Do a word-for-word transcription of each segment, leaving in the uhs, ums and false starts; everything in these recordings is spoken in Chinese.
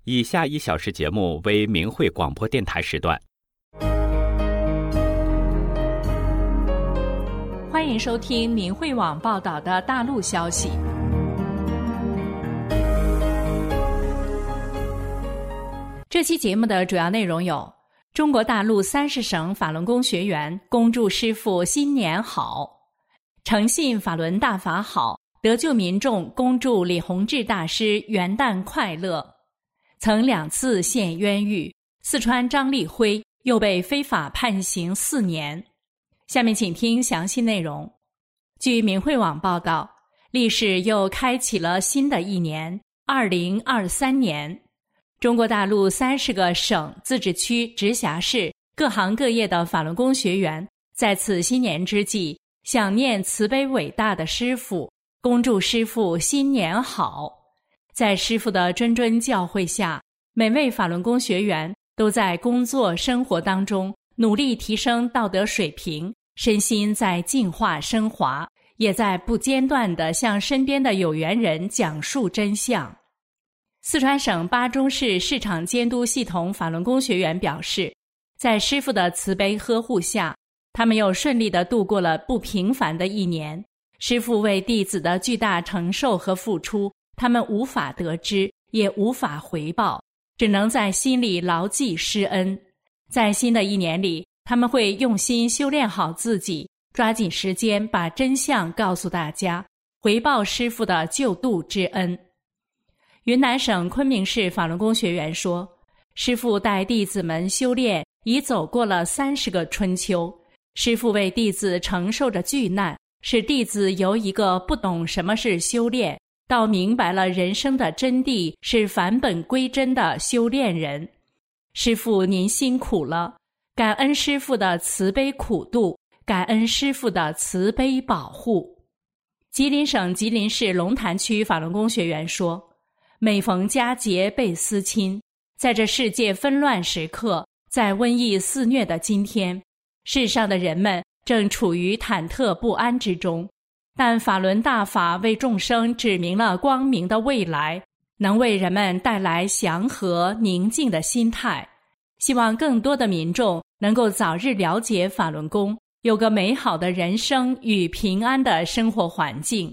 以下一小时节目为明慧广播电台时段。 欢迎收听明慧网报道的大陆消息。这期节目的主要内容有：中国大陆三十省法轮功学员恭祝师父新年好；诚信法轮大法好，得救民众恭祝李洪志大师元旦快乐；曾两次陷冤狱，四川张立辉又被非法判刑四年。下面请听详细内容。据明慧网报道，历史又开启了新的一年二零二三年。中国大陆三十个省、自治区、直辖市各行各业的法轮功学员在此新年之际，想念慈悲伟大的师父，恭祝师父新年好。在师父的谆谆教诲下，每位法轮功学员都在工作生活当中努力提升道德水平，身心在进化升华，也在不间断地向身边的有缘人讲述真相。四川省巴中市市场监督系统法轮功学员表示，在师父的慈悲呵护下，他们又顺利地度过了不平凡的一年。师父为弟子的巨大承受和付出，他们无法得知，也无法回报，只能在心里牢记师恩。在新的一年里，他们会用心修炼好自己，抓紧时间把真相告诉大家，回报师父的救度之恩。云南省昆明市法轮功学员说，师父带弟子们修炼已走过了三十个春秋，师父为弟子承受着巨难，使弟子由一个不懂什么是修炼，到明白了人生的真谛，是返本归真的修炼人。师父您辛苦了，感恩师父的慈悲苦度，感恩师父的慈悲保护。吉林省吉林市龙潭区法轮功学员说，每逢佳节倍思亲，在这世界纷乱时刻，在瘟疫肆虐的今天，世上的人们正处于忐忑不安之中，但法轮大法为众生指明了光明的未来，能为人们带来祥和宁静的心态。希望更多的民众能够早日了解法轮功，有个美好的人生与平安的生活环境。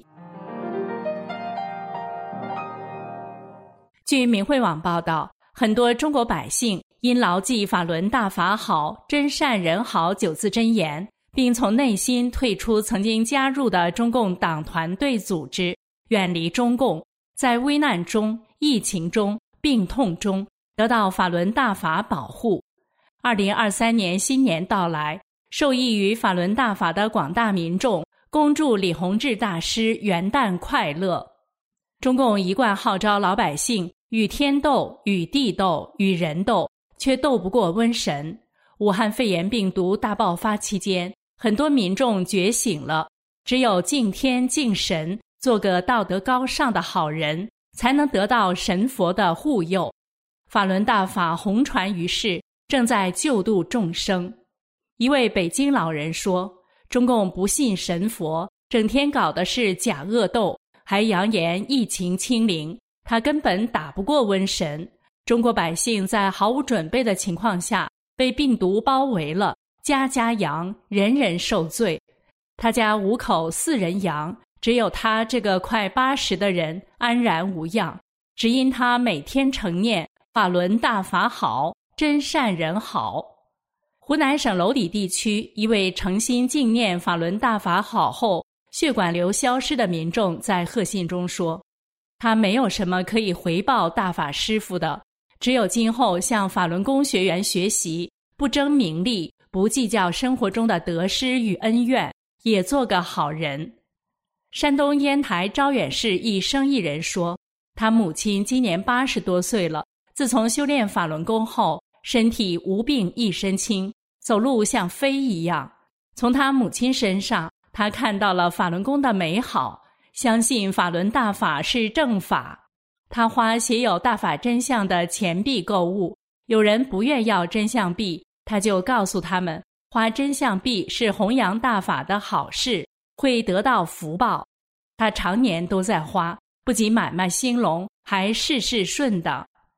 据明慧网报道，很多中国百姓因牢记法轮大法好、真善人好九字真言，并从内心退出曾经加入的中共党团队组织，远离中共，在危难中、疫情中、病痛中得到法轮大法保护。二零二三年新年到来，受益于法轮大法的广大民众恭祝李洪志大师元旦快乐。中共一贯号召老百姓与天斗、与地斗、与人斗，却斗不过瘟神。武汉肺炎病毒大爆发期间，很多民众觉醒了，只有敬天敬神，做个道德高尚的好人，才能得到神佛的护佑。法轮大法红传于世，正在救度众生。一位北京老人说，中共不信神佛，整天搞的是假恶斗，还扬言疫情清零，他根本打不过瘟神。中国百姓在毫无准备的情况下被病毒包围了，家家阳，人人受罪。他家五口四人阳，只有他这个快八十的人安然无恙，只因他每天承念法轮大法好，真善人好。湖南省娄底地区一位诚心敬念法轮大法好后血管瘤消失的民众在贺信中说，他没有什么可以回报大法师父的，只有今后向法轮功学员学习，不争名利，不计较生活中的得失与恩怨，也做个好人。山东烟台招远市一生意人说，他母亲今年八十多岁了，自从修炼法轮功后，身体无病一身轻，走路像飞一样。从他母亲身上，他看到了法轮功的美好，相信法轮大法是正法。他花写有大法真相的钱币购物，有人不愿要真相币，他就告诉他们，花真相币是弘扬大法的好事，会得到福报。他常年都在花，不仅买卖兴隆，还事事顺当。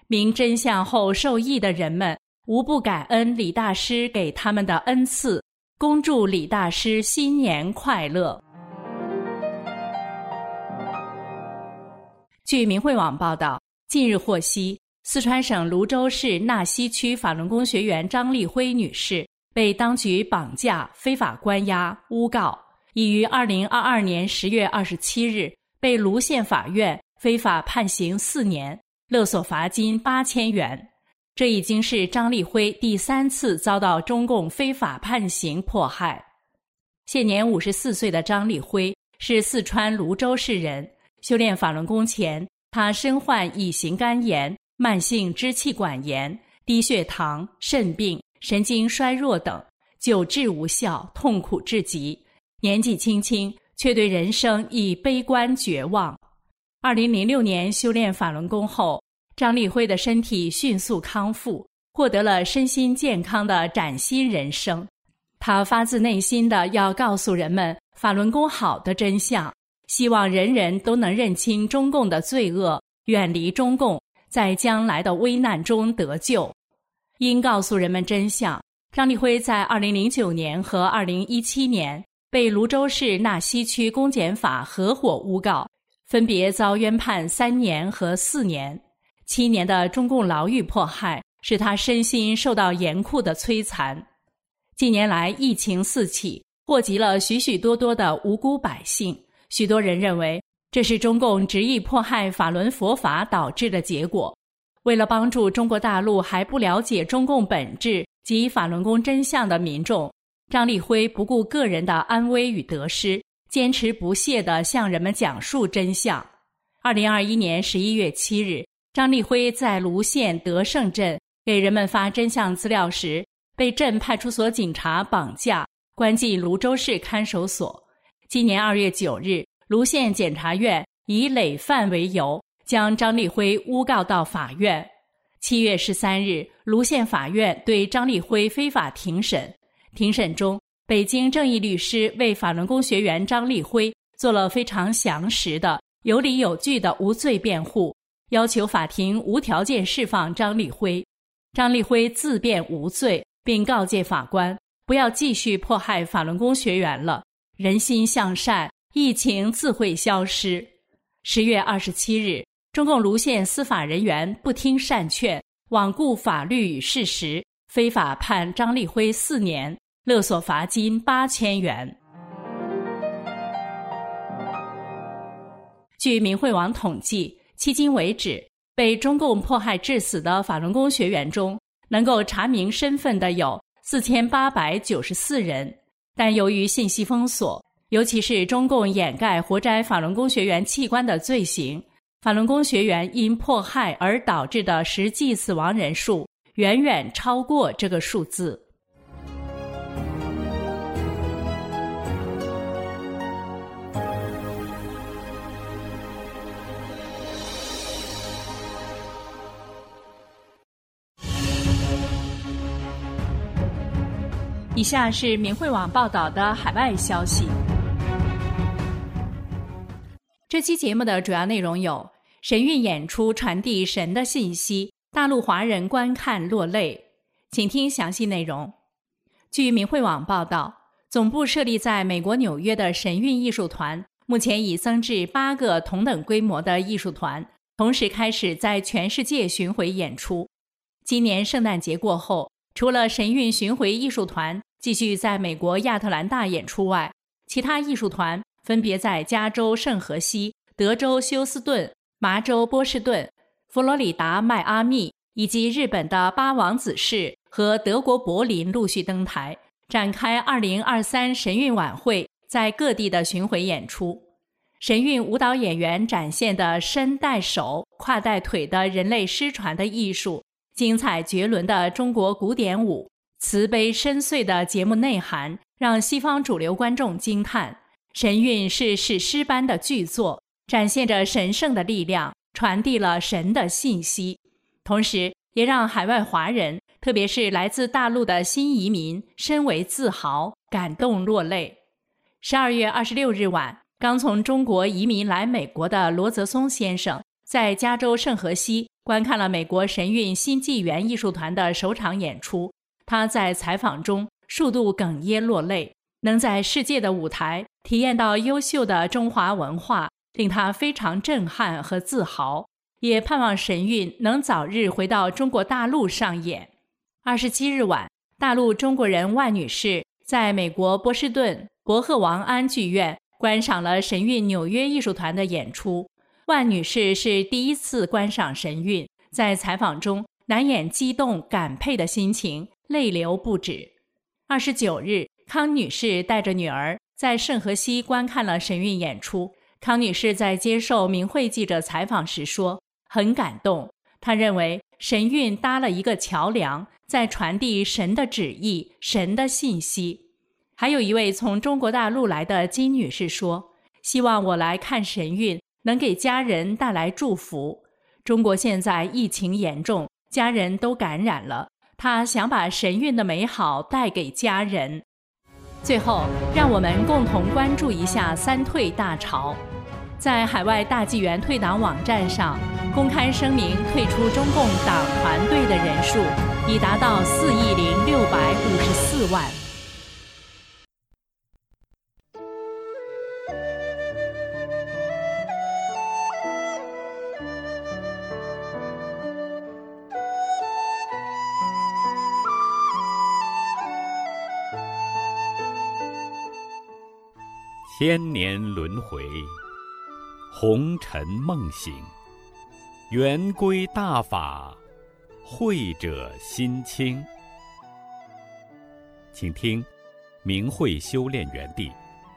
明真相后受益的人们无不感恩李大师给他们的恩赐，恭祝李大师新年快乐。据明慧网报道，近日获悉，四川省泸州市纳溪区法轮功学员张丽辉女士被当局绑架、非法关押、诬告，已于二零二二年十月二十七日被泸县法院非法判刑四年，勒索罚金八千元。这已经是张丽辉第三次遭到中共非法判刑迫害。现年五十四岁的张丽辉是四川泸州市人。修炼法轮功前，他身患乙型肝炎、慢性支气管炎、低血糖、肾病、神经衰弱等，久治无效，痛苦至极。年纪轻轻，却对人生已悲观绝望。二零零六年修炼法轮功后，张丽辉的身体迅速康复，获得了身心健康的崭新人生。他发自内心的要告诉人们法轮功好的真相，希望人人都能认清中共的罪恶，远离中共，在将来的危难中得救。因告诉人们真相，张丽辉在二零零九年和二零一七年被泸州市纳溪区公检法合伙诬告，分别遭冤判三年和四年。七年的中共牢狱迫害使他身心受到严酷的摧残。近年来疫情四起，祸及了许许多多的无辜百姓。许多人认为这是中共执意迫害法轮佛法导致的结果。为了帮助中国大陆还不了解中共本质及法轮功真相的民众，张丽辉不顾个人的安危与得失，坚持不懈地向人们讲述真相。二零二一年十一月七日，张丽辉在泸县德胜镇给人们发真相资料时，被镇派出所警察绑架，关进泸州市看守所。今年二月九日，泸县检察院以累犯为由，将张丽辉诬告到法院。七月十三日，泸县法院对张丽辉非法庭审。庭审中，北京正义律师为法轮功学员张丽辉做了非常详实的、有理有据的无罪辩护，要求法庭无条件释放张丽辉。张丽辉自辩无罪，并告诫法官不要继续迫害法轮功学员了，人心向善，疫情自会消失。十月二十七日，中共泸县司法人员不听善劝，罔顾法律与事实，非法判张丽辉四年，勒索罚金八千元。据明慧网统计，迄今为止，被中共迫害致死的法轮功学员中，能够查明身份的有四千八百九十四人，但由于信息封锁，尤其是中共掩盖活摘法轮功学员器官的罪行，法轮功学员因迫害而导致的实际死亡人数远远超过这个数字。以下是明慧网报道的海外消息。这期节目的主要内容有：神韵演出传递神的信息，大陆华人观看落泪。请听详细内容。据明慧网报道，总部设立在美国纽约的神韵艺术团，目前已增至八个同等规模的艺术团，同时开始在全世界巡回演出。今年圣诞节过后，除了神韵巡回艺术团继续在美国亚特兰大演出外，其他艺术团分别在加州圣荷西、德州休斯顿、麻州波士顿、佛罗里达迈阿密以及日本的八王子市和德国柏林陆续登台，展开二零二三神韵晚会在各地的巡回演出。神韵舞蹈演员展现的身带手、胯带腿的人类失传的艺术，精彩绝伦的中国古典舞，慈悲深邃的节目内涵让西方主流观众惊叹。神韵是史诗般的巨作，展现着神圣的力量，传递了神的信息，同时也让海外华人，特别是来自大陆的新移民深为自豪，感动落泪。十二月二十六日晚，刚从中国移民来美国的罗泽松先生在加州圣荷西观看了美国神韵新纪元艺术团的首场演出，他在采访中数度哽咽落泪，能在世界的舞台体验到优秀的中华文化，令他非常震撼和自豪，也盼望神韵能早日回到中国大陆上演。二十七日晚，大陆中国人万女士在美国波士顿伯赫王安剧院观赏了神韵纽约艺术团的演出。万女士是第一次观赏神韵，在采访中难掩激动感佩的心情，泪流不止。二十九日，康女士带着女儿在圣荷西观看了神韵演出。康女士在接受明慧记者采访时说，很感动，她认为神韵搭了一个桥梁，在传递神的旨意、神的信息。还有一位从中国大陆来的金女士说，希望我来看神韵能给家人带来祝福。中国现在疫情严重，家人都感染了，她想把神韵的美好带给家人。最后，让我们共同关注一下三退大潮。在海外大纪元退党网站上公开声明退出中共党团队的人数已达到四亿零六百五十四万。 千年轮回，红尘梦醒，圆规大法，慧者心清。请听明慧修炼园地。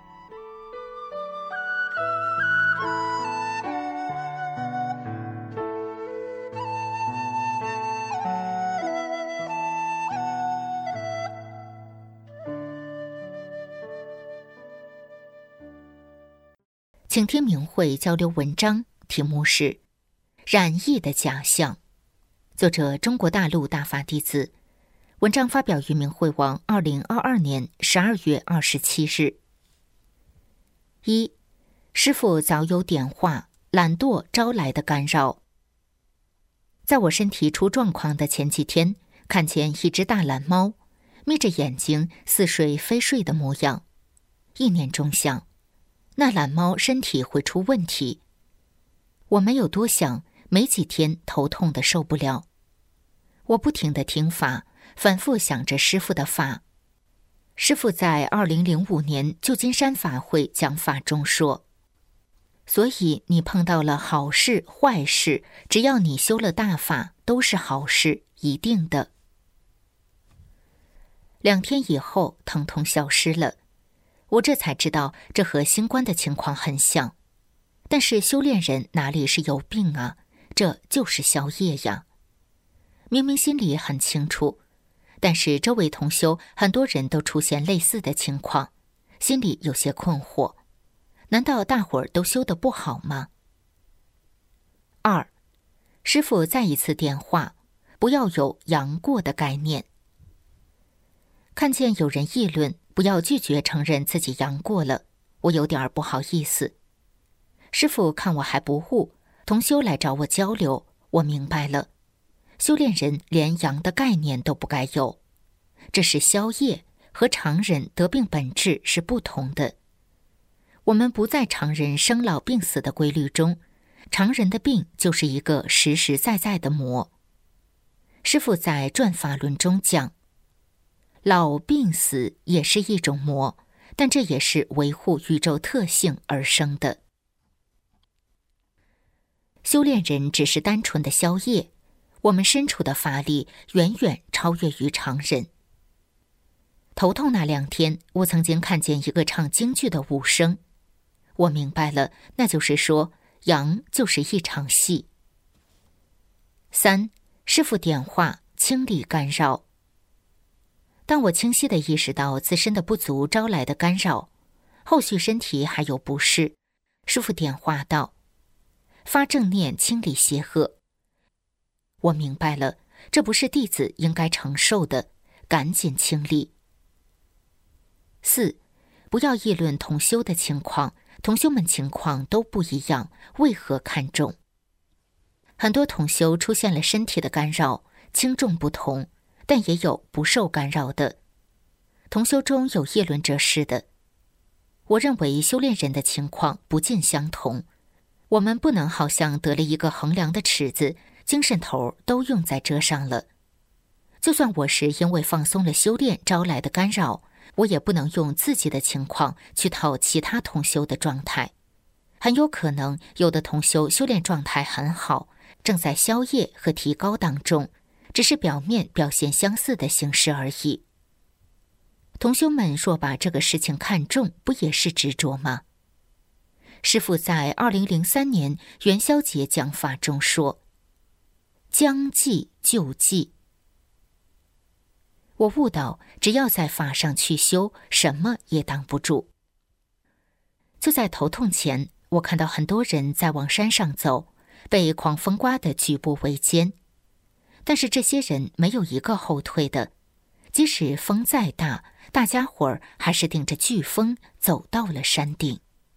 请听明慧交流文章，题目是《染疫的假象》，作者中国大陆大法弟子。文章发表于明慧网二零二二年十二月二十七日。一，师父早有点化，懒惰招来的干扰。在我身体出状况的前几天，看见一只大蓝猫，眯着眼睛似睡非睡的模样。一念中想，那蓝猫身体会出问题。我没有多想，没几天头痛得受不了。我不停地听法，反复想着师父的法。师父在二零零五年旧金山法会讲法中说，所以你碰到了好事坏事，只要你修了大法，都是好事，一定的。两天以后，疼痛消失了。我这才知道，这和新冠的情况很像。但是修炼人哪里是有病啊？这就是消业呀。明明心里很清楚，但是周围同修很多人都出现类似的情况，心里有些困惑。难道大伙儿都修得不好吗？二，师父再一次点化，不要有阳过的概念。看见有人议论，不要拒绝承认自己阳过了，我有点不好意思。师父看我还不悟，同修来找我交流，我明白了，修炼人连阳的概念都不该有，这是消业，和常人得病本质是不同的。我们不在常人生老病死的规律中，常人的病就是一个实实在在的魔。师父在转法论中讲，老病死也是一种魔，但这也是维护宇宙特性而生的。修炼人只是单纯的消业，我们身处的法力远远超越于常人。头痛那两天，我曾经看见一个唱京剧的武生，我明白了，那就是说，阳就是一场戏。三，师父点化，清理干扰。当我清晰地意识到自身的不足招来的干扰，后续身体还有不适，师父点化道，发正念清理邪恶。我明白了，这不是弟子应该承受的，赶紧清理。四，不要议论同修的情况，同修们情况都不一样，为何看重？ 很多同修出现了身体的干扰，轻重不同，但也有不受干扰的。同修中有议论这事的。我认为修炼人的情况不尽相同，我们不能好像得了一个衡量的尺子，精神头都用在这上了。就算我是因为放松了修炼招来的干扰，我也不能用自己的情况去套其他同修的状态。很有可能有的同修修炼状态很好，正在消业和提高当中，只是表面表现相似的形式而已。同修们若把这个事情看重，不也是执着吗？师父在二零零三年元宵节讲法中说：“将计就计。”我悟到，只要在法上去修，什么也挡不住。就在头痛前，我看到很多人在往山上走，被狂风刮得举步维艰，但是这些人没有一个后退的，即使风再大，大家伙儿还是顶着飓风走到了山顶。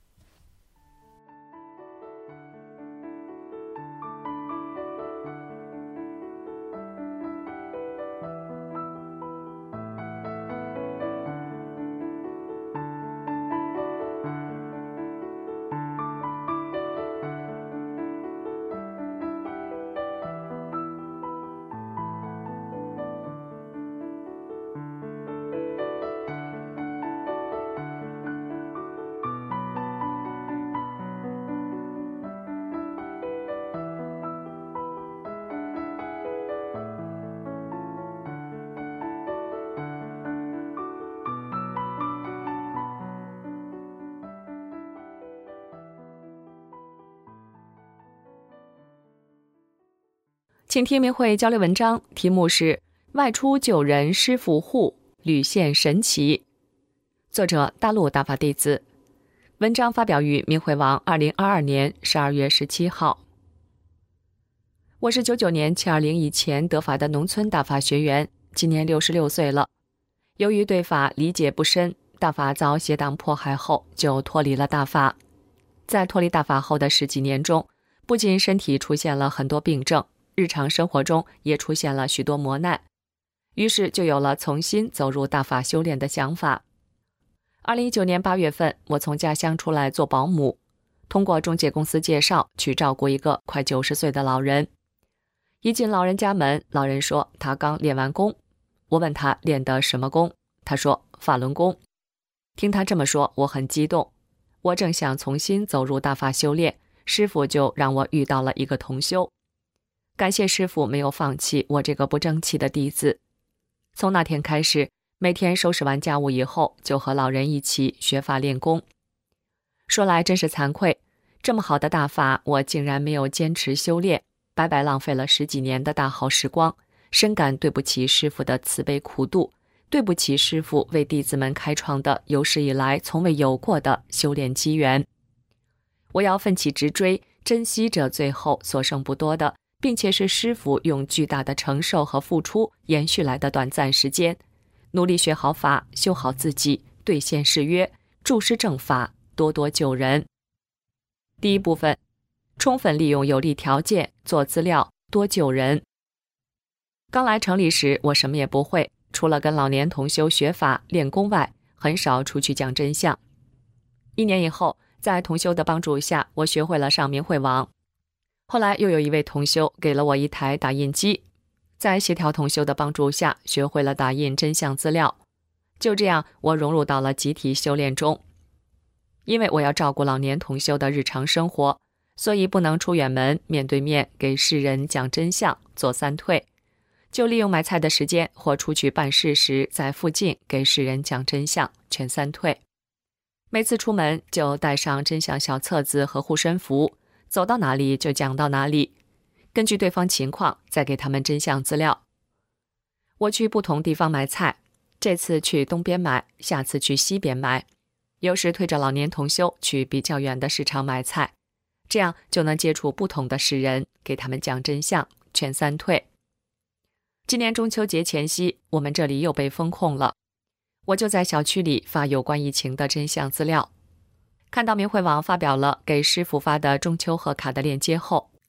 请听明慧交流文章，题目是外出救人师傅护，屡现神奇。作者大陆大法弟子。文章发表于明慧网二零二二年十二月十七号。我是九九年七二零以前得法的农村大法学员，今年六十六岁了。由于对法理解不深，大法遭邪党迫害后就脱离了大法。在脱离大法后的十几年中，不仅身体出现了很多病症，日常生活中也出现了许多磨难，于是就有了重新走入大法修炼的想法。二零一九年八月份，我从家乡出来做保姆，通过中介公司介绍去照顾一个快九十岁的老人。一进老人家门，老人说他刚练完功。我问他练的什么功，他说法轮功。听他这么说，我很激动。我正想重新走入大法修炼，师父就让我遇到了一个同修。感谢师父没有放弃我这个不争气的弟子。从那天开始，每天收拾完家务以后，就和老人一起学法练功。说来真是惭愧，这么好的大法，我竟然没有坚持修炼，白白浪费了十几年的大好时光，深感对不起师父的慈悲苦度，对不起师父为弟子们开创的有史以来从未有过的修炼机缘。我要奋起直追，珍惜这最后所剩不多的，并且是师父用巨大的承受和付出延续来的短暂时间，努力学好法，修好自己，兑现誓约，注师正法，多多救人。第一部分，充分利用有利条件，做资料，多救人。刚来城里时，我什么也不会，除了跟老年同修学法练功外，很少出去讲真相。一年以后，在同修的帮助下，我学会了上明慧网。后来又有一位同修给了我一台打印机，在协调同修的帮助下，学会了打印真相资料。就这样，我融入到了集体修炼中。因为我要照顾老年同修的日常生活，所以不能出远门，面对面给世人讲真相，做三退。就利用买菜的时间或出去办事时，在附近给世人讲真相，全三退。每次出门就带上真相小册子和护身符，走到哪里就讲到哪里，根据对方情况再给他们真相资料。我去不同地方买菜，这次去东边买，下次去西边买，有时推着老年同修去比较远的市场买菜，这样就能接触不同的世人，给他们讲真相，全三退。今年中秋节前夕，我们这里又被封控了，我就在小区里发有关疫情的真相资料。看到明慧网发表了给师父发的中秋贺卡的链接后，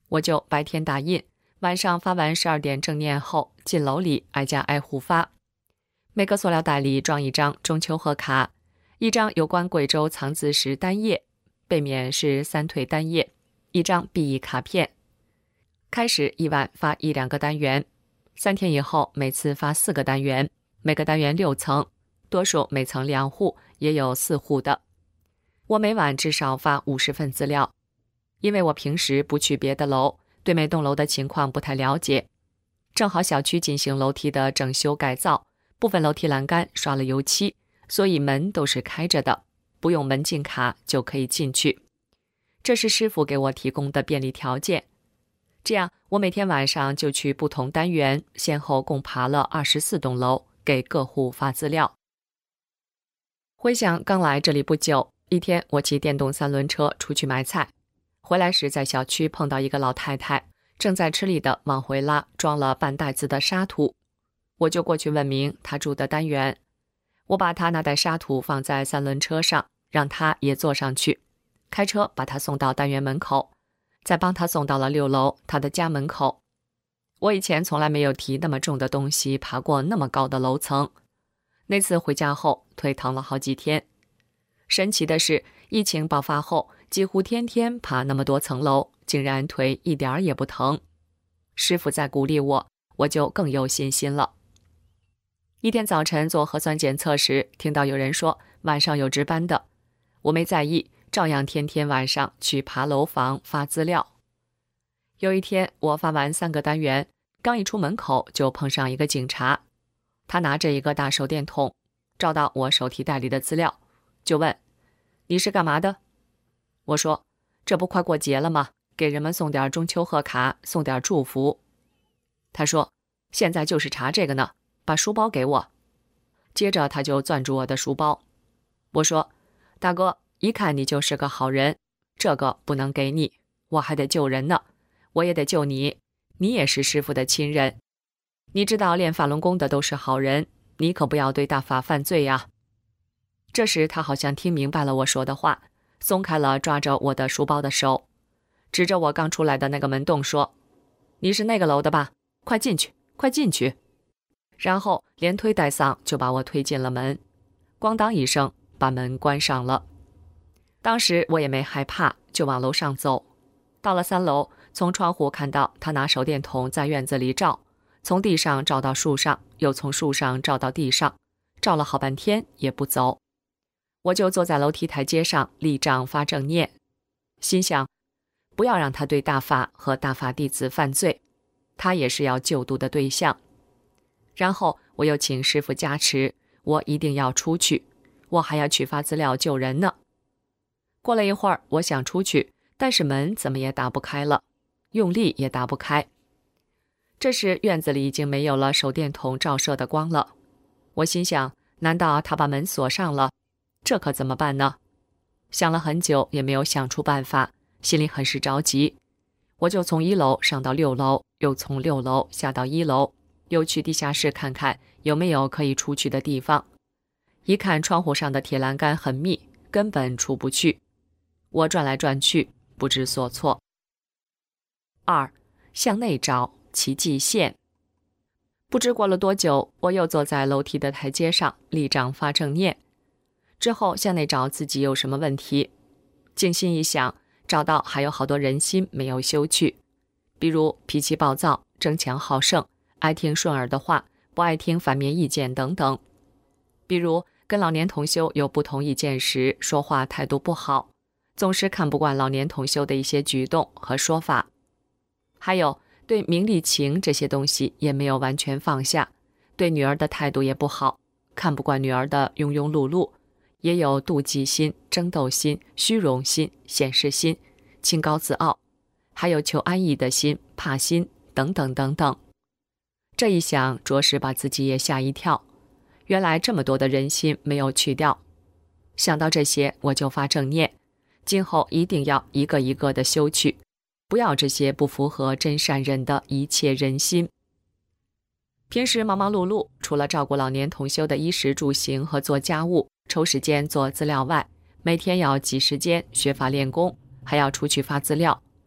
我就白天打印，晚上发完十二点正念后，进楼里挨家挨户发。每个塑料袋里装一张中秋贺卡，一张有关贵州藏字石单页，背面是三腿单页，一张 B 意卡片。开始一晚发一两个单元，三天以后每次发四个单元，每个单元六层，多数每层两户，也有四户的。我每晚至少发五十份资料，因为我平时不去别的楼，对每栋楼的情况不太了解。正好小区进行楼梯的整修改造，部分楼梯栏杆刷了油漆，所以门都是开着的，不用门禁卡就可以进去。这是师傅给我提供的便利条件。这样，我每天晚上就去不同单元，先后共爬了二十四栋楼，给各户发资料。回想刚来这里不久，一天我骑电动三轮车出去买菜，回来时在小区碰到一个老太太，正在吃力地往回拉装了半袋子的沙土。我就过去问明她住的单元，我把她那袋沙土放在三轮车上，让她也坐上去，开车把她送到单元门口，再帮她送到了六楼她的家门口。我以前从来没有提那么重的东西爬过那么高的楼层，那次回家后腿疼了好几天。神奇的是，疫情爆发后几乎天天爬那么多层楼，竟然腿一点儿也不疼。师傅在鼓励我，我就更有信心了。一天早晨做核酸检测时，听到有人说晚上有值班的，我没在意，照样天天晚上去爬楼房发资料。有一天我发完三个单元，刚一出门口就碰上一个警察，他拿着一个大手电筒照到我手提袋里的资料，就问：你是干嘛的？我说：这不快过节了吗？给人们送点中秋贺卡，送点祝福。他说：现在就是查这个呢，把书包给我。接着他就攥住我的书包。我说：大哥，一看你就是个好人，这个不能给你，我还得救人呢，我也得救你，你也是师傅的亲人。你知道练法轮功的都是好人，你可不要对大法犯罪呀。这时他好像听明白了我说的话，松开了抓着我的书包的手，指着我刚出来的那个门洞说：你是那个楼的吧？快进去，快进去。然后连推带搡就把我推进了门，咣当一声把门关上了。当时我也没害怕，就往楼上走。到了三楼，从窗户看到他拿手电筒在院子里照，从地上照到树上，又从树上照到地上，照了好半天也不走。我就坐在楼梯台阶上立杖发正念，心想不要让他对大法和大法弟子犯罪，他也是要救度的对象。然后我又请师父加持，我一定要出去，我还要去发资料救人呢。过了一会儿，我想出去，但是门怎么也打不开了，用力也打不开。这时院子里已经没有了手电筒照射的光了。我心想，难道他把门锁上了？这可怎么办呢？想了很久也没有想出办法，心里很是着急。我就从一楼上到六楼，又从六楼下到一楼，又去地下室看看有没有可以出去的地方。一看窗户上的铁栏杆很密，根本出不去。我转来转去，不知所措。二，向内找，奇迹现。不知过了多久，我又坐在楼梯的台阶上立杖发正念。之后向内找自己有什么问题，静心一想，找到还有好多人心没有修去，比如脾气暴躁、争强好胜、爱听顺耳的话，不爱听反面意见等等。比如跟老年同修有不同意见时，说话态度不好，总是看不惯老年同修的一些举动和说法。还有对名利情这些东西也没有完全放下，对女儿的态度也不好，看不惯女儿的庸庸碌碌，也有妒忌心、争斗心、虚荣心、显示心、清高自傲，还有求安逸的心、怕心等等等等。这一想，着实把自己也吓一跳，原来这么多的人心没有去掉。想到这些，我就发正念，今后一定要一个一个的修去，不要这些不符合真善忍的一切人心。平时忙忙碌碌，除了照顾老年同修的衣食住行和做家务，抽时间做资料外，每天要挤时间学法练功，还要出去发资料，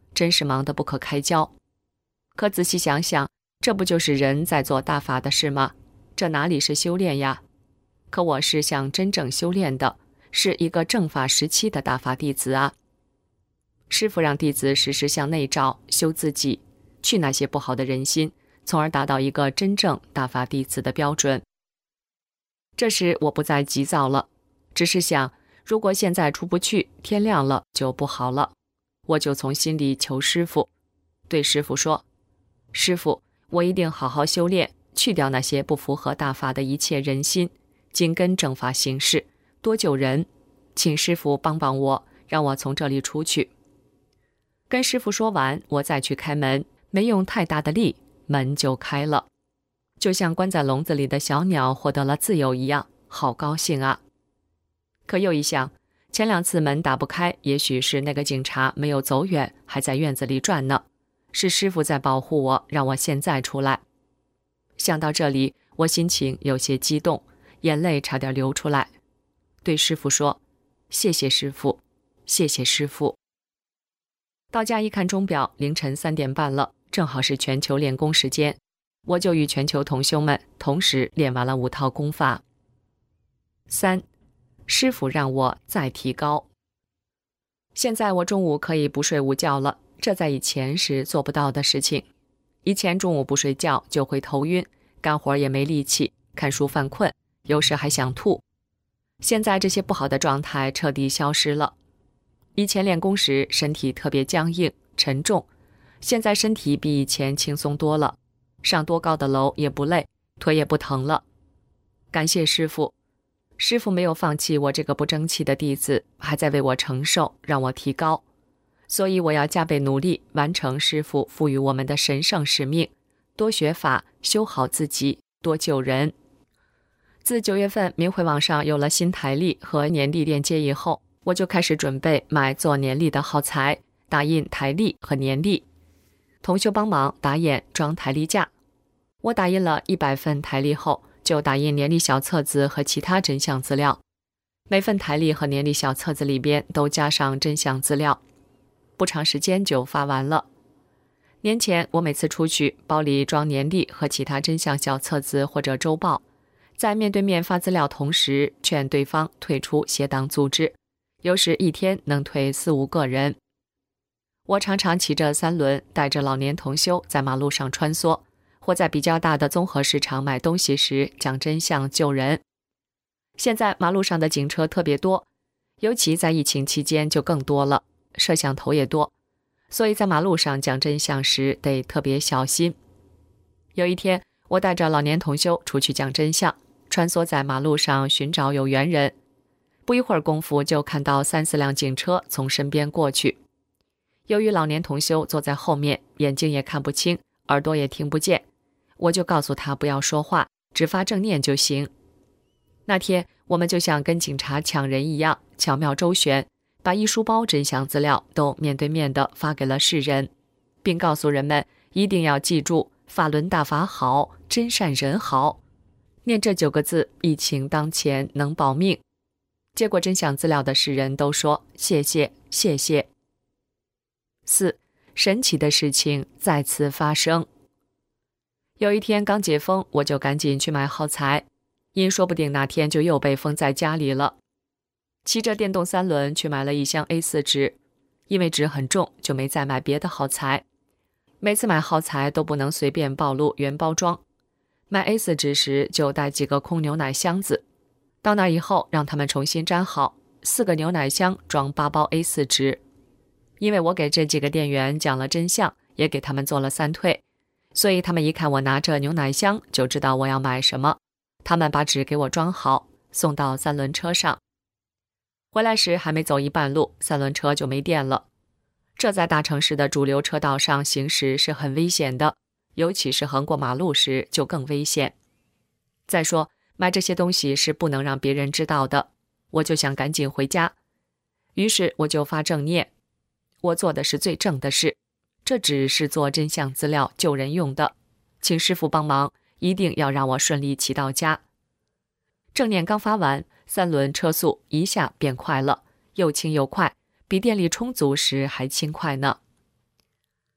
真是忙得不可开交。可仔细想想，这不就是人在做大法的事吗？这哪里是修炼呀？可我是想真正修炼的，是一个正法时期的大法弟子啊。师父让弟子时时向内照，修自己，去那些不好的人心，从而达到一个真正大法弟子的标准。这时我不再急躁了，只是想，如果现在出不去，天亮了就不好了。我就从心里求师父，对师父说，师父，我一定好好修炼，去掉那些不符合大法的一切人心，紧跟正法行事，多救人，请师父帮帮我，让我从这里出去。跟师父说完，我再去开门，没用太大的力，门就开了，就像关在笼子里的小鸟获得了自由一样，好高兴啊！可又一想，前两次门打不开，也许是那个警察没有走远，还在院子里转呢，是师父在保护我，让我现在出来。想到这里，我心情有些激动，眼泪差点流出来，对师父说，谢谢师父，谢谢师父。到家一看钟表，凌晨三点半了，正好是全球练功时间，我就与全球同修们同时练完了五套功法。三，师父让我再提高。现在我中午可以不睡午觉了，这在以前是做不到的事情。以前中午不睡觉就会头晕，干活也没力气，看书犯困，有时还想吐。现在这些不好的状态彻底消失了。以前练功时身体特别僵硬沉重，现在身体比以前轻松多了，上多高的楼也不累，腿也不疼了。感谢师父，师父没有放弃我这个不争气的弟子，还在为我承受，让我提高。所以我要加倍努力，完成师父赋予我们的神圣使命，多学法，修好自己，多救人。自九月份明慧网上有了新台历和年历链接以后，我就开始准备买做年历的耗材，打印台历和年历。同修帮忙打眼装台历架。我打印了一百份台历后，就打印年历小册子和其他真相资料。每份台历和年历小册子里边都加上真相资料，不长时间就发完了。年前我每次出去，包里装年历和其他真相小册子或者周报，在面对面发资料同时，劝对方退出邪党组织，有时一天能退四五个人。我常常骑着三轮，带着老年同修在马路上穿梭，或在比较大的综合市场买东西时讲真相救人。现在马路上的警车特别多，尤其在疫情期间就更多了，摄像头也多，所以在马路上讲真相时得特别小心。有一天，我带着老年同修出去讲真相，穿梭在马路上寻找有缘人。不一会儿功夫，就看到三四辆警车从身边过去。由于老年同修坐在后面，眼睛也看不清，耳朵也听不见，我就告诉他不要说话，只发正念就行。那天我们就像跟警察抢人一样，巧妙周旋，把一书包真相资料都面对面地发给了世人，并告诉人们一定要记住法轮大法好，真善人好，念这九个字，疫情当前能保命。接过真相资料的世人都说谢谢谢谢。四，神奇的事情再次发生。有一天刚解封，我就赶紧去买耗材，因说不定哪天就又被封在家里了。骑着电动三轮去买了一箱 A 四 纸，因为纸很重，就没再买别的耗材。每次买耗材都不能随便暴露原包装，买 A 四 纸时就带几个空牛奶箱子，到那以后让他们重新粘好，四个牛奶箱装八包 A 四 纸。因为我给这几个店员讲了真相，也给他们做了三退，所以他们一看我拿着牛奶箱就知道我要买什么。他们把纸给我装好，送到三轮车上。回来时还没走一半路，三轮车就没电了。这在大城市的主流车道上行驶是很危险的，尤其是横过马路时就更危险。再说买这些东西是不能让别人知道的，我就想赶紧回家。于是我就发正念，我做的是最正的事，这只是做真相资料救人用的，请师父帮忙，一定要让我顺利骑到家。正念刚发完，三轮车速一下变快了，又轻又快，比电力充足时还轻快呢。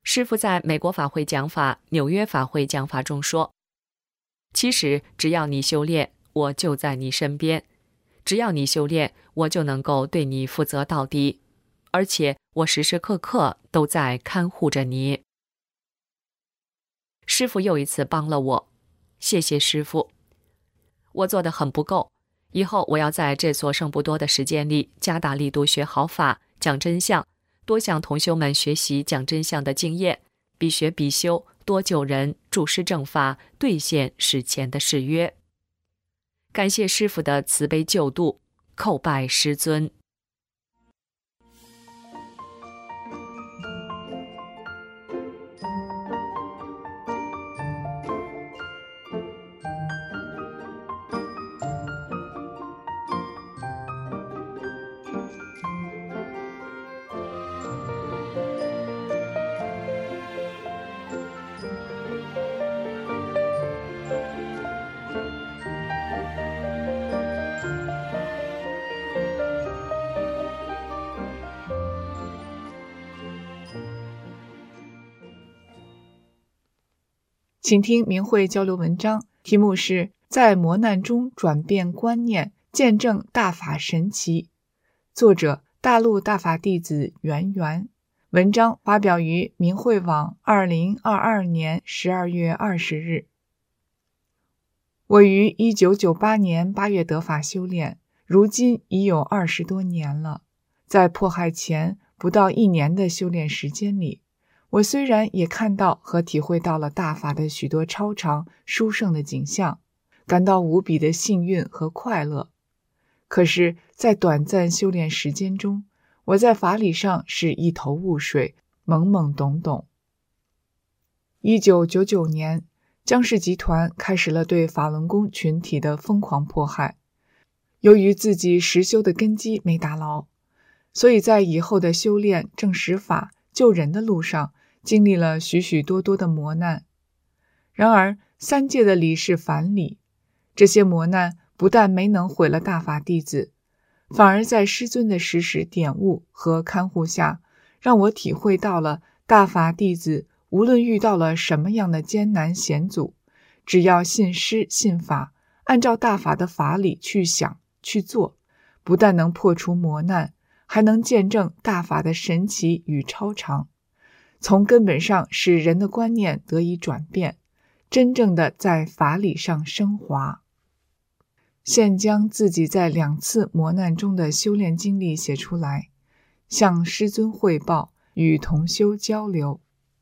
师父在美国法会讲法、纽约法会讲法中说，其实只要你修炼，我就在你身边，只要你修炼，我就能够对你负责到底，而且我时时刻刻都在看护着你。师父又一次帮了我，谢谢师父。我做得很不够，以后我要在这所剩不多的时间里加大力度学好法，讲真相，多向同修们学习讲真相的经验，必学必修，多救人，注释正法，兑现史前的誓约。感谢师父的慈悲救度，叩拜师尊。 请听明慧交流文章，题目是在磨难中转变观念，见证大法神奇。作者大陆大法弟子圆圆。文章发表于明慧网二零二二年十二月二十日。我于一九九八年八月得法修炼，如今已有二十多年了。在迫害前不到一年的修炼时间里，我虽然也看到和体会到了大法的许多超常殊胜的景象，感到无比的幸运和快乐，可是在短暂修炼时间中，我在法理上是一头雾水，懵懵懂懂。一九九九年，江氏集团开始了对法轮功群体的疯狂迫害。由于自己实修的根基没打牢，所以在以后的修炼正实法救人的路上经历了许许多多的磨难。然而三界的理是反理，这些磨难不但没能毁了大法弟子，反而在师尊的时时点悟和看护下，让我体会到了大法弟子无论遇到了什么样的艰难险阻，只要信师信法，按照大法的法理去想去做，不但能破除磨难，还能见证大法的神奇与超常，从根本上使人的观念得以转变，真正的在法理上升华。现将自己在两次磨难中的修炼经历写出来，向师尊汇报，与同修交流。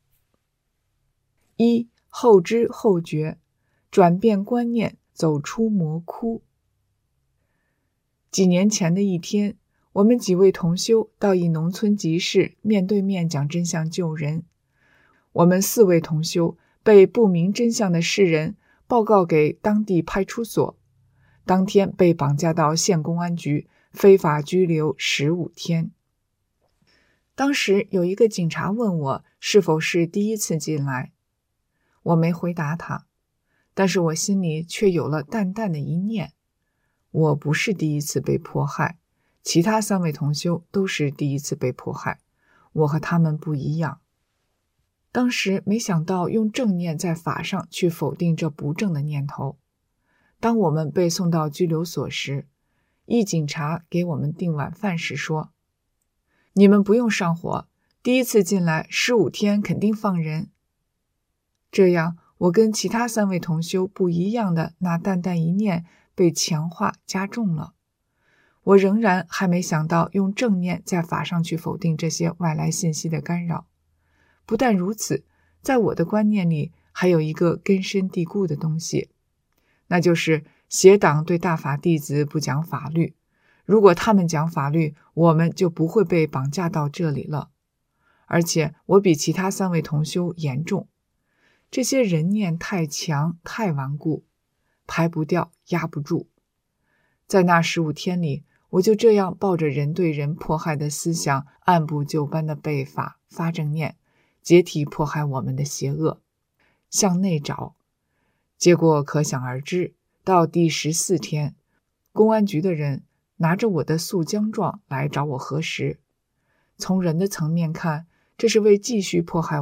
一、后知后觉，转变观念，走出魔窟。几年前的一天，我们几位同修到一农村集市，面对面讲真相救人。我们四位同修被不明真相的世人报告给当地派出所，当天被绑架到县公安局，非法拘留十五天。当时有一个警察问我是否是第一次进来，我没回答他，但是我心里却有了淡淡的一念，我不是第一次被迫害，其他三位同修都是第一次被迫害，我和他们不一样。当时没想到用正念在法上去否定这不正的念头。当我们被送到拘留所时，一警察给我们订晚饭时说，你们不用上火，第一次进来十五天肯定放人。这样我跟其他三位同修不一样的那淡淡一念被强化加重了。我仍然还没想到用正念在法上去否定这些外来信息的干扰。不但如此，在我的观念里还有一个根深蒂固的东西，那就是邪党对大法弟子不讲法律，如果他们讲法律，我们就不会被绑架到这里了。而且我比其他三位同修严重，这些人念太强太顽固，排不掉压不住。在那十五天里，我就这样抱着人对人迫害的思想，按部就班的背法发正念，解体迫害我们的邪恶，向内找。结果可想而知，到第十四天，公安局的人拿着我的诉将状来找我核实。从人的层面看，这是为继续迫害我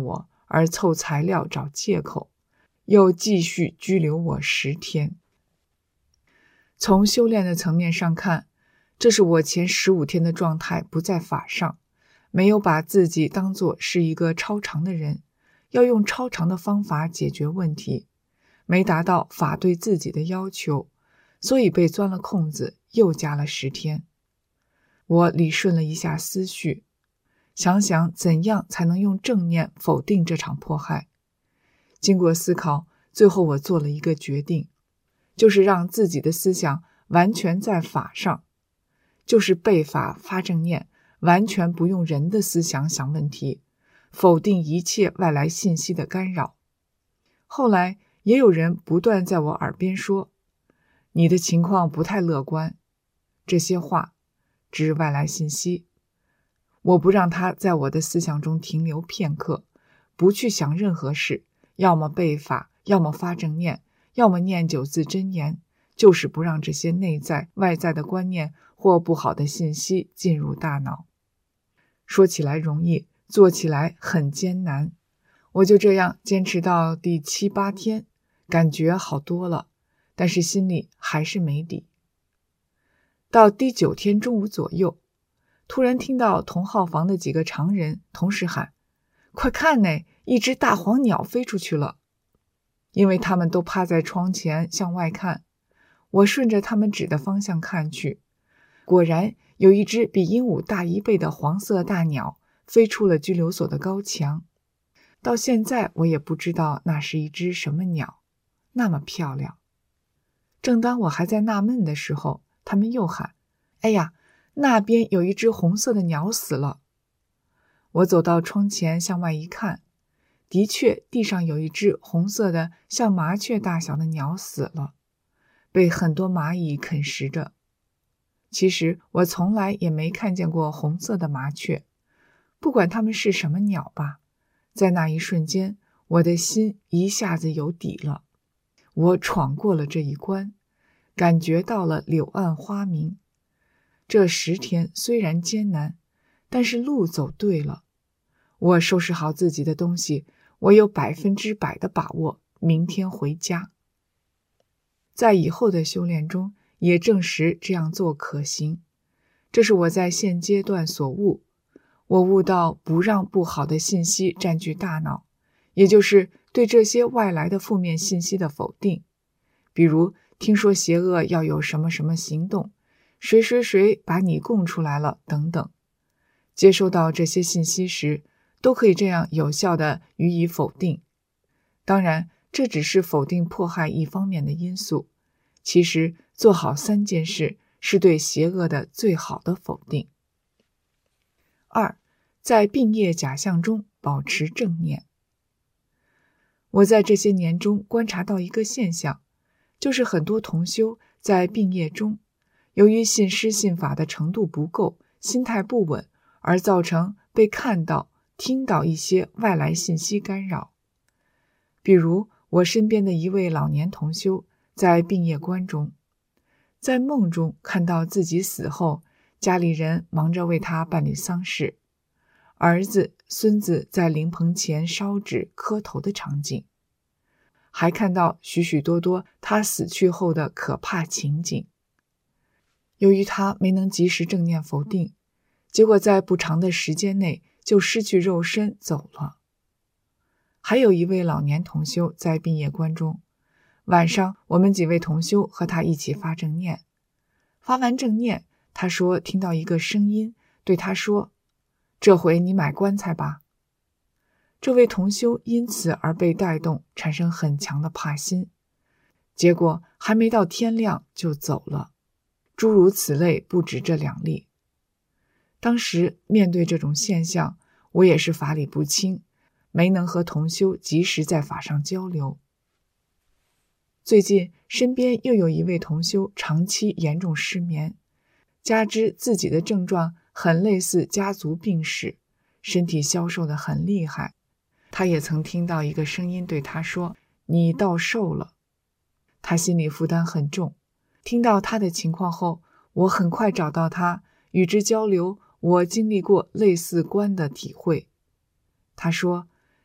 而凑材料找借口，又继续拘留我十天。从修炼的层面上看，这是我前十五天的状态不在法上，没有把自己当作是一个超常的人，要用超常的方法解决问题，没达到法对自己的要求，所以被钻了空子，又加了十天。我理顺了一下思绪，想想怎样才能用正念否定这场迫害。经过思考，最后我做了一个决定，就是让自己的思想完全在法上，就是背法发正念，完全不用人的思想想问题，否定一切外来信息的干扰。后来也有人不断在我耳边说，你的情况不太乐观，这些话指外来信息。我不让它在我的思想中停留片刻，不去想任何事，要么背法，要么发正念，要么念九字真言，就是不让这些内在外在的观念或不好的信息进入大脑。说起来容易，做起来很艰难。我就这样坚持到第七八天，感觉好多了，但是心里还是没底。到第九天中午左右，突然听到同号房的几个常人同时喊，快看呢，一只大黄鸟飞出去了。因为他们都趴在窗前向外看，我顺着他们指的方向看去，果然有一只比鹦鹉大一倍的黄色大鸟飞出了拘留所的高墙。到现在我也不知道那是一只什么鸟，那么漂亮。正当我还在纳闷的时候，他们又喊，哎呀，那边有一只红色的鸟死了。我走到窗前向外一看，的确地上有一只红色的像麻雀大小的鸟死了，被很多蚂蚁啃食着。其实我从来也没看见过红色的麻雀，不管它们是什么鸟吧，在那一瞬间，我的心一下子有底了。我闯过了这一关，感觉到了柳暗花明。这十天虽然艰难，但是路走对了。我收拾好自己的东西，我有百分之百的把握明天回家。在以后的修炼中，也证实这样做可行。这是我在现阶段所悟。我悟到不让不好的信息占据大脑，也就是对这些外来的负面信息的否定。比如听说邪恶要有什么什么行动，谁谁谁把你供出来了等等。接收到这些信息时，都可以这样有效地予以否定。当然，这只是否定迫害一方面的因素，其实做好三件事是对邪恶的最好的否定。二，在病业假象中保持正念。我在这些年中观察到一个现象，就是很多同修在病业中，由于信师信法的程度不够，心态不稳，而造成被看到、听到一些外来信息干扰。比如我身边的一位老年同修在病业关中，在梦中看到自己死后，家里人忙着为他办理丧事，儿子、孙子在灵棚前烧纸磕头的场景，还看到许许多多他死去后的可怕情景。由于他没能及时正念否定，结果在不长的时间内就失去肉身走了。还有一位老年同修在病业关中，晚上我们几位同修和他一起发正念，发完正念，他说听到一个声音对他说，这回你买棺材吧。这位同修因此而被带动，产生很强的怕心，结果还没到天亮就走了。诸如此类不止这两例。当时面对这种现象，我也是法理不清，没能和同修及时在法上交流。最近身边又有一位同修长期严重失眠，加之自己的症状很类似家族病史，身体消瘦得很厉害。他也曾听到一个声音对他说，你倒瘦了。他心里负担很重，听到他的情况后，我很快找到他，与之交流我经历过类似观的体会。他说，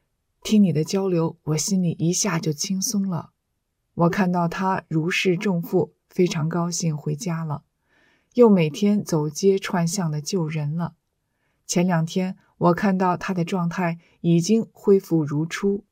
听你的交流，我心里一下就轻松了。我看到他如释重负，非常高兴回家了，又每天走街串巷的救人了。前两天我看到他的状态已经恢复如初。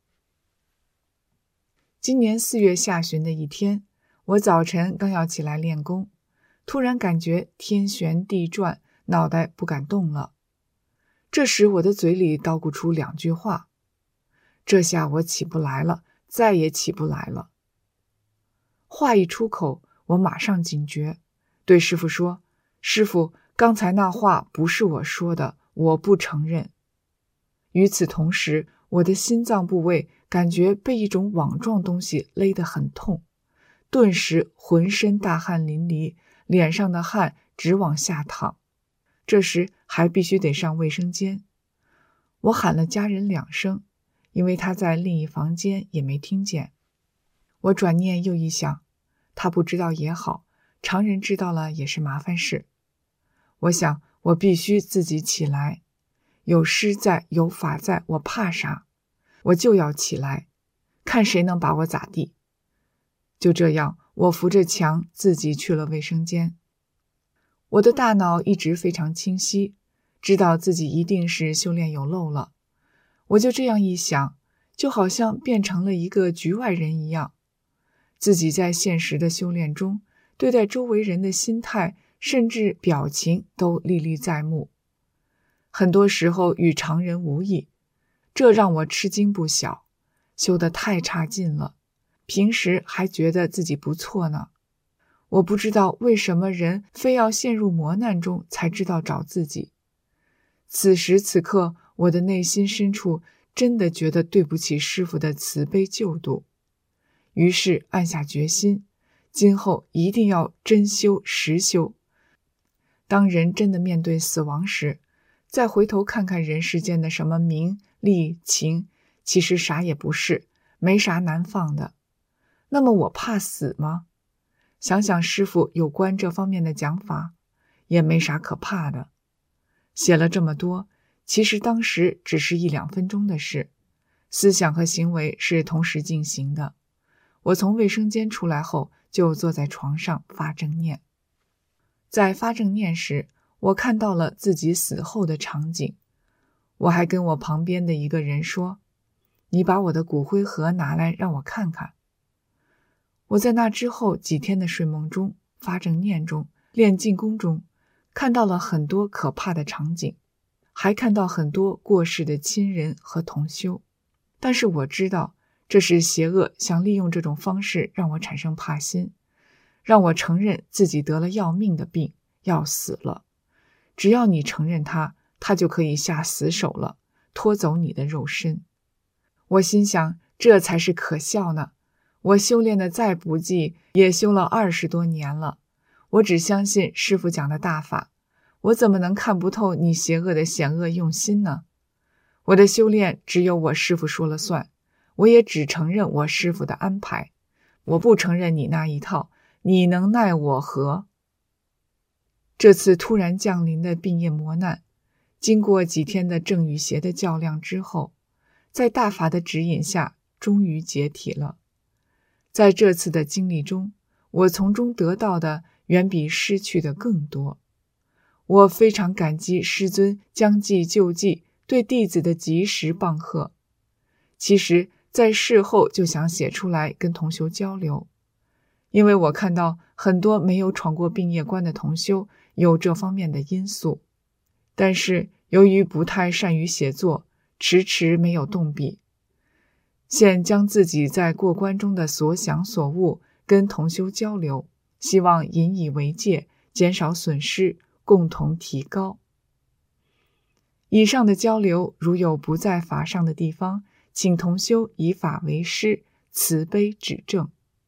今年四月下旬的一天，我早晨刚要起来练功，突然感觉天旋地转，脑袋不敢动了。这时我的嘴里叨咕出两句话，这下我起不来了，再也起不来了。话一出口，我马上警觉，对师父说：师父，刚才那话不是我说的，我不承认。与此同时，我的心脏部位感觉被一种网状东西勒得很痛，顿时浑身大汗淋漓，脸上的汗直往下淌。这时还必须得上卫生间。我喊了家人两声，因为他在另一房间也没听见。我转念又一想，他不知道也好，常人知道了也是麻烦事。我想我必须自己起来，有师在，有法在，我怕啥？我就要起来，看谁能把我咋地。就这样，我扶着墙自己去了卫生间。我的大脑一直非常清晰，知道自己一定是修炼有漏了。我就这样一想，就好像变成了一个局外人一样。自己在现实的修炼中，对待周围人的心态甚至表情都历历在目，很多时候与常人无异，这让我吃惊不小，修得太差劲了，平时还觉得自己不错呢。我不知道为什么人非要陷入磨难中才知道找自己。此时此刻，我的内心深处真的觉得对不起师父的慈悲救度，于是暗下决心，今后一定要真修实修。当人真的面对死亡时，再回头看看人世间的什么名利情，其实啥也不是，没啥难放的。那么我怕死吗？想想师父有关这方面的讲法，也没啥可怕的。写了这么多，其实当时只是一两分钟的事，思想和行为是同时进行的。我从卫生间出来后，就坐在床上发正念。在发正念时，我看到了自己死后的场景。我还跟我旁边的一个人说：你把我的骨灰盒拿来让我看看。我在那之后几天的睡梦中、发正念中、练静功中，看到了很多可怕的场景，还看到很多过世的亲人和同修。但是我知道，这是邪恶想利用这种方式让我产生怕心，让我承认自己得了要命的病，要死了。只要你承认它，它就可以下死手了，拖走你的肉身。我心想，这才是可笑呢。我修炼的再不济，也修了二十多年了。我只相信师父讲的大法，我怎么能看不透你邪恶的险恶用心呢？我的修炼只有我师父说了算，我也只承认我师父的安排，我不承认你那一套，你能奈我何？这次突然降临的病业磨难，经过几天的正与邪的较量之后，在大法的指引下，终于解体了。在这次的经历中，我从中得到的远比失去的更多。我非常感激师尊将计就计，对弟子的及时棒喝。其实在事后就想写出来跟同修交流，因为我看到很多没有闯过病业关的同修有这方面的因素，但是由于不太善于写作，迟迟没有动笔。现将自己在过关中的所想所悟跟同修交流，希望引以为戒，减少损失，共同提高。以上的交流如有不在法上的地方，请同修以法为师，慈悲指正。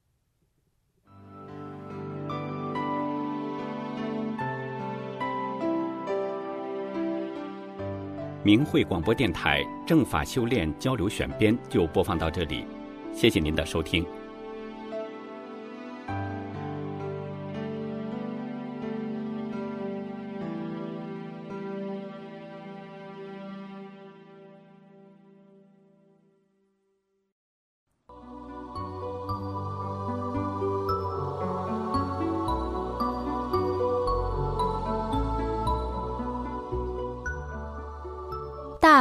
明慧广播电台正法修炼交流选编就播放到这里，谢谢您的收听。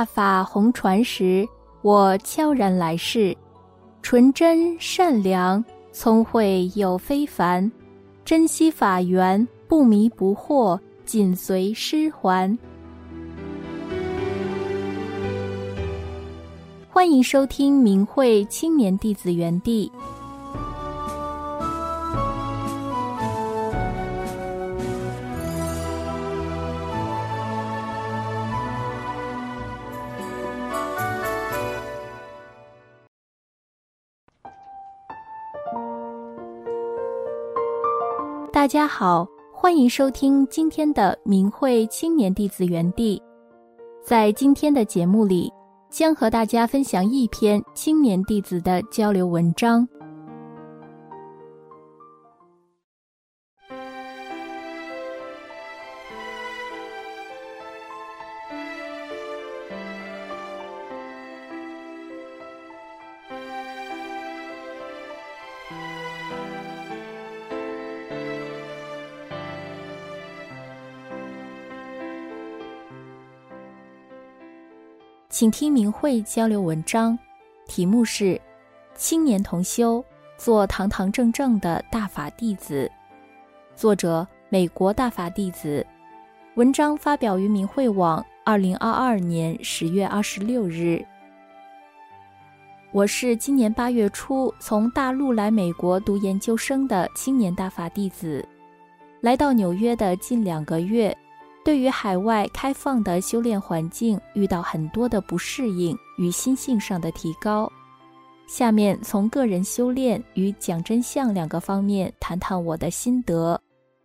大法弘传时，我悄然来世，纯真善良，聪慧又非凡，珍惜法缘，不迷不惑，紧随师还。欢迎收听明慧青年弟子园地。大家好，欢迎收听今天的明慧青年弟子园地。在今天的节目里，将和大家分享一篇青年弟子的交流文章。请听明慧交流文章，题目是青年同修做堂堂正正的大法弟子，作者美国大法弟子，文章发表于明慧网二零二二年十月二十六日。我是今年八月初从大陆来美国读研究生的青年大法弟子，来到纽约的近两个月，对于海外开放的修炼环境遇到很多的不适应与心性上的提高。下面从个人修炼与讲真相两个方面谈谈我的心得。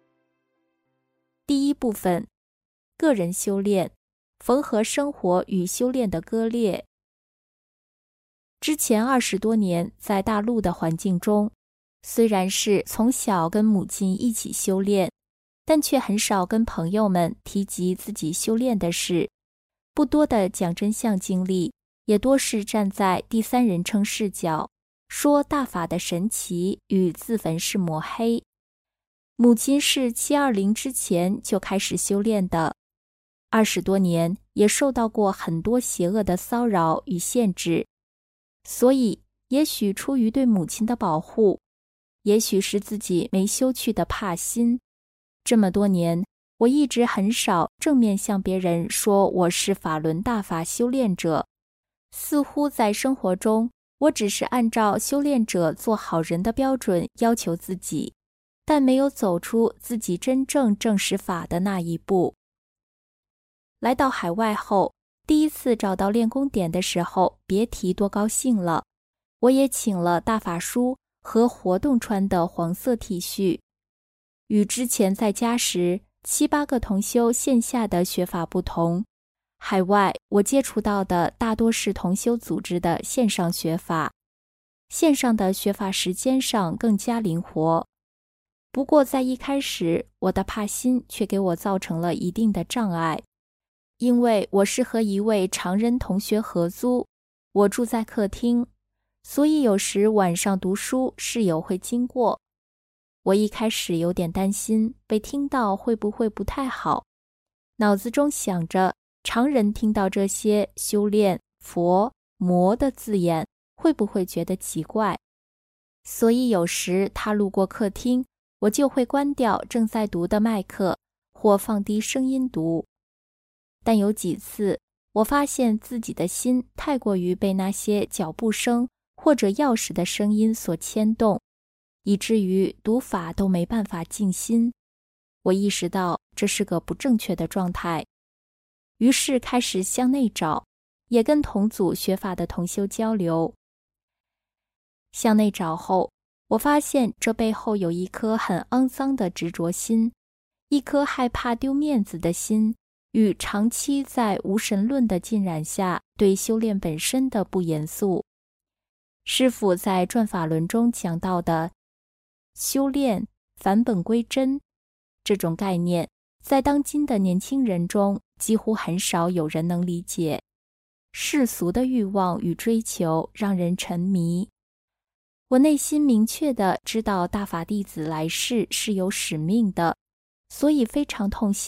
第一部分，个人修炼，缝合生活与修炼的割裂。之前二十多年在大陆的环境中，虽然是从小跟母亲一起修炼，但却很少跟朋友们提及自己修炼的事，不多的讲真相经历，也多是站在第三人称视角，说大法的神奇与自焚式抹黑。母亲是七二零之前就开始修炼的，二十多年也受到过很多邪恶的骚扰与限制，所以也许出于对母亲的保护，也许是自己没修去的怕心，这么多年，我一直很少正面向别人说我是法轮大法修炼者，似乎在生活中，我只是按照修炼者做好人的标准要求自己，但没有走出自己真正证实法的那一步。来到海外后，第一次找到练功点的时候，别提多高兴了。我也请了大法书和活动穿的黄色 T 恤。与之前在家时七八个同修线下的学法不同，海外我接触到的大多是同修组织的线上学法，线上的学法时间上更加灵活。不过在一开始，我的怕心却给我造成了一定的障碍，因为我是和一位常人同学合租，我住在客厅，所以有时晚上读书，室友会经过。我一开始有点担心被听到会不会不太好，脑子中想着常人听到这些修炼、佛、魔的字眼会不会觉得奇怪，所以有时他路过客厅，我就会关掉正在读的麦克或放低声音读。但有几次我发现自己的心太过于被那些脚步声或者钥匙的声音所牵动，以至于读法都没办法静心。我意识到这是个不正确的状态，于是开始向内找，也跟同组学法的同修交流。向内找后，我发现这背后有一颗很肮脏的执着心，一颗害怕丢面子的心，与长期在无神论的浸染下对修炼本身的不严肃。师父在转法轮中讲到的修炼返本归真这种概念，在当今的年轻人中几乎很少有人能理解。世俗的欲望与追求让人沉迷。我内心明确地知道大法弟子来世是有使命的，所以非常痛心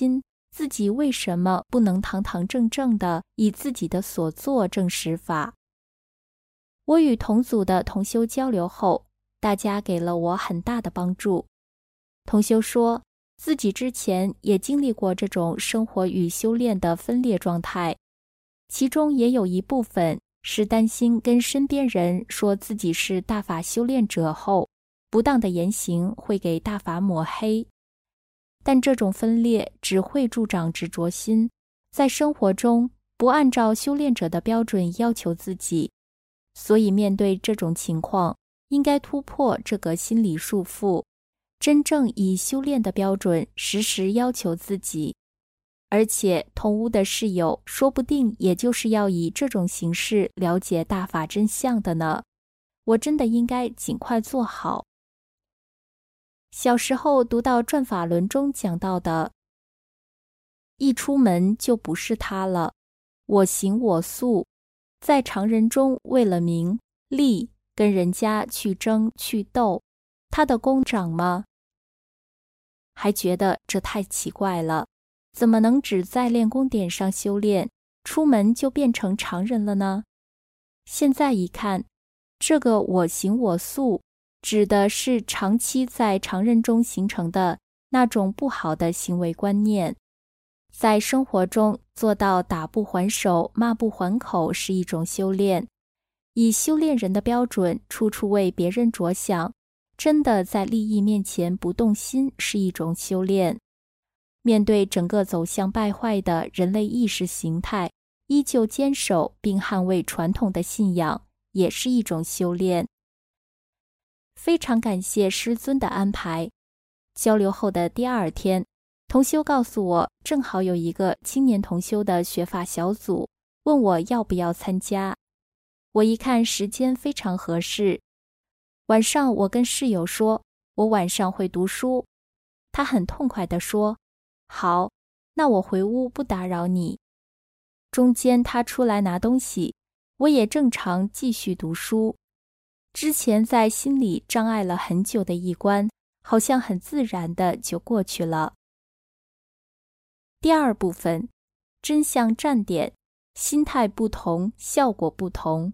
自己为什么不能堂堂正正地以自己的所作证实法。我与同组的同修交流后，大家给了我很大的帮助。同修说，自己之前也经历过这种生活与修炼的分裂状态，其中也有一部分是担心跟身边人说自己是大法修炼者后，不当的言行会给大法抹黑。但这种分裂只会助长执着心，在生活中不按照修炼者的标准要求自己，所以面对这种情况，应该突破这个心理束缚，真正以修炼的标准时时要求自己。而且同屋的室友说不定也就是要以这种形式了解大法真相的呢，我真的应该尽快做好。小时候读到转法轮中讲到的，一出门就不是他了，我行我素，在常人中为了名利跟人家去争去斗，他的功长吗？还觉得这太奇怪了，怎么能只在练功点上修炼，出门就变成常人了呢？现在一看，这个我行我素指的是长期在常人中形成的那种不好的行为观念。在生活中做到打不还手、骂不还口是一种修炼，以修炼人的标准处处为别人着想，真的在利益面前不动心是一种修炼。面对整个走向败坏的人类意识形态，依旧坚守并捍卫传统的信仰，也是一种修炼。非常感谢师尊的安排。交流后的第二天，同修告诉我，正好有一个青年同修的学法小组，问我要不要参加。我一看时间非常合适，晚上我跟室友说，我晚上会读书。他很痛快地说，好，那我回屋不打扰你。中间他出来拿东西，我也正常继续读书。之前在心里障碍了很久的一关，好像很自然的就过去了。第二部分，真相站点，心态不同，效果不同。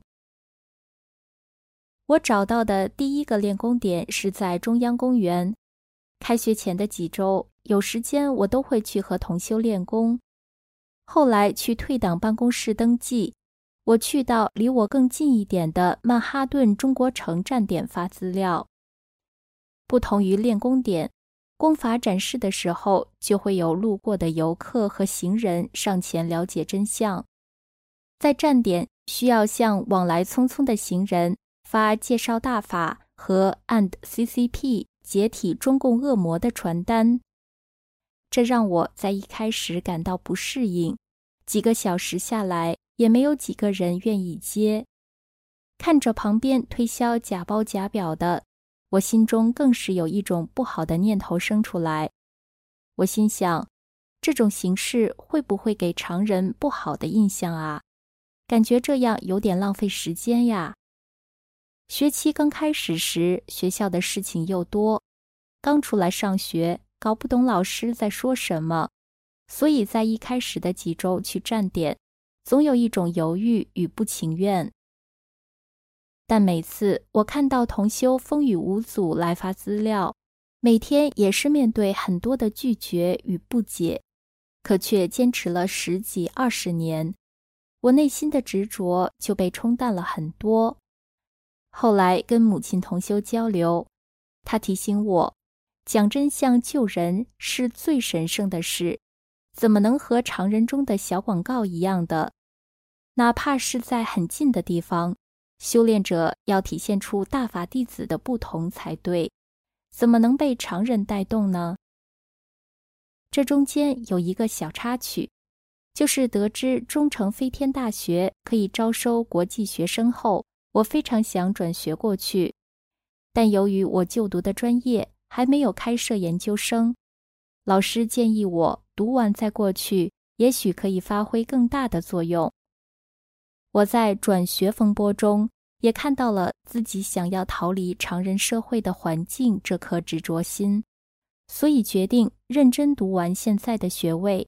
我找到的第一个练功点是在中央公园。开学前的几周，有时间我都会去和同修练功。后来去退党办公室登记，我去到离我更近一点的曼哈顿中国城站点发资料。不同于练功点，功法展示的时候，就会有路过的游客和行人上前了解真相。在站点，需要向往来匆匆的行人发介绍大法和 and C C P 解体中共恶魔的传单。这让我在一开始感到不适应，几个小时下来，也没有几个人愿意接。看着旁边推销假包假表的，我心中更是有一种不好的念头生出来。我心想，这种形式会不会给常人不好的印象啊？感觉这样有点浪费时间呀。学期刚开始时，学校的事情又多，刚出来上学，搞不懂老师在说什么，所以在一开始的几周去站点，总有一种犹豫与不情愿。但每次我看到同修风雨无阻来发资料，每天也是面对很多的拒绝与不解，可却坚持了十几二十年，我内心的执着就被冲淡了很多。后来跟母亲同修交流，她提醒我，讲真相救人是最神圣的事，怎么能和常人中的小广告一样的？哪怕是在很近的地方，修炼者要体现出大法弟子的不同才对，怎么能被常人带动呢？这中间有一个小插曲，就是得知中城飞天大学可以招收国际学生后，我非常想转学过去，但由于我就读的专业还没有开设研究生，老师建议我读完再过去，也许可以发挥更大的作用。我在转学风波中也看到了自己想要逃离常人社会的环境这颗执着心，所以决定认真读完现在的学位，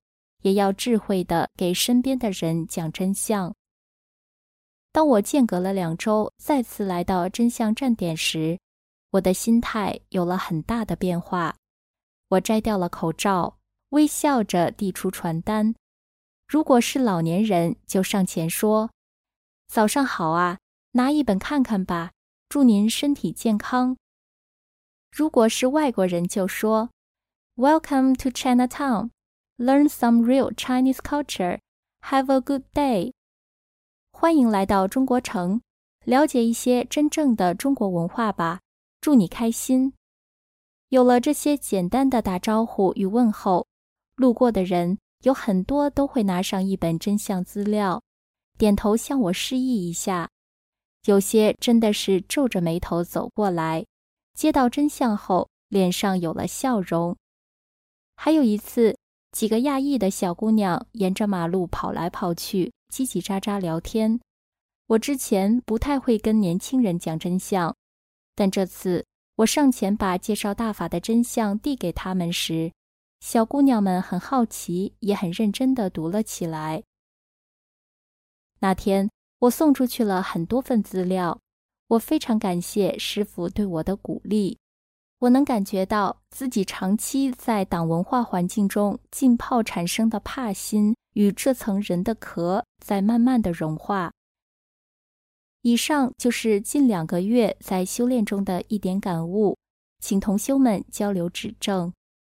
也要智慧地给身边的人讲真相。当我间隔了两周再次来到真相站点时，我的心态有了很大的变化。我摘掉了口罩，微笑着递出传单。如果是老年人，就上前说：“早上好啊，拿一本看看吧，祝您身体健康。”如果是外国人，就说 Welcome to Chinatown, learn some real Chinese culture, have a good day. 欢迎来到中国城，了解一些真正的中国文化吧，祝你开心。有了这些简单的打招呼与问候，路过的人有很多都会拿上一本真相资料，点头向我示意一下。有些真的是皱着眉头走过来，接到真相后脸上有了笑容。还有一次，几个亚裔的小姑娘沿着马路跑来跑去，叽叽喳喳聊天。我之前不太会跟年轻人讲真相，但这次我上前把介绍大法的真相递给他们时，小姑娘们很好奇，也很认真地读了起来。那天我送出去了很多份资料，我非常感谢师父对我的鼓励。我能感觉到自己长期在党文化环境中浸泡产生的怕心与这层人的壳在慢慢的融化。以上就是近两个月在修炼中的一点感悟，请同修们交流指正。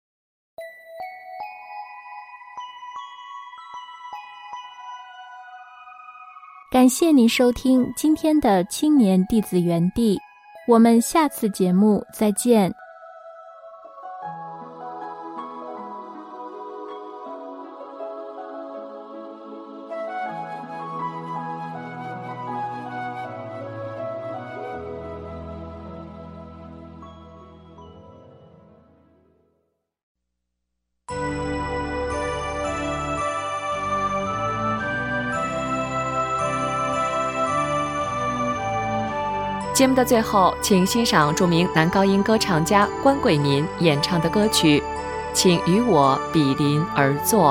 感谢您收听今天的青年弟子园地，我们下次节目再见。 节目的最后，请欣赏著名男高音歌唱家关贵民演唱的歌曲《请与我比邻而坐》。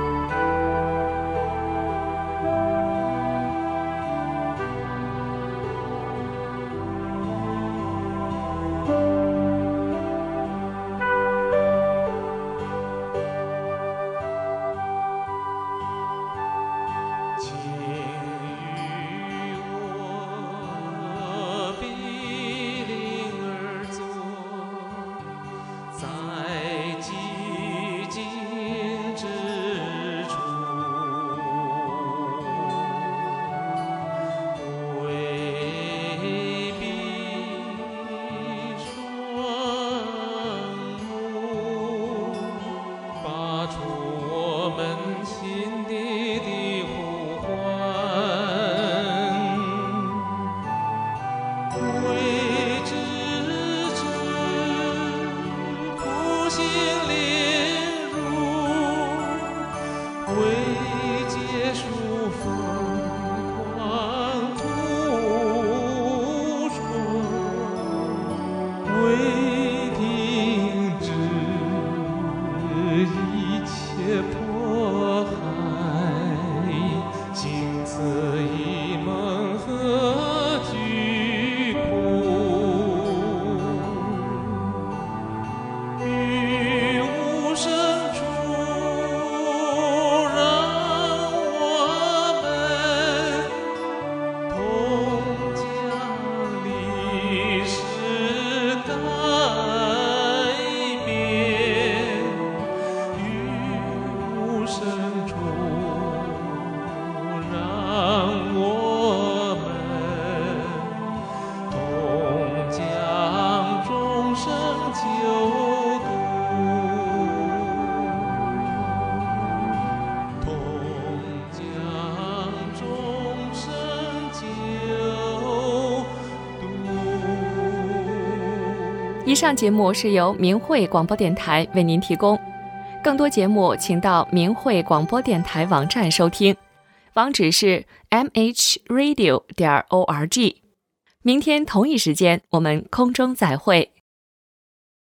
以上节目是由明慧广播电台为您提供，更多节目请到明慧广播电台网站收听，网址是 m h radio 点 org。明天同一时间我们空中再会。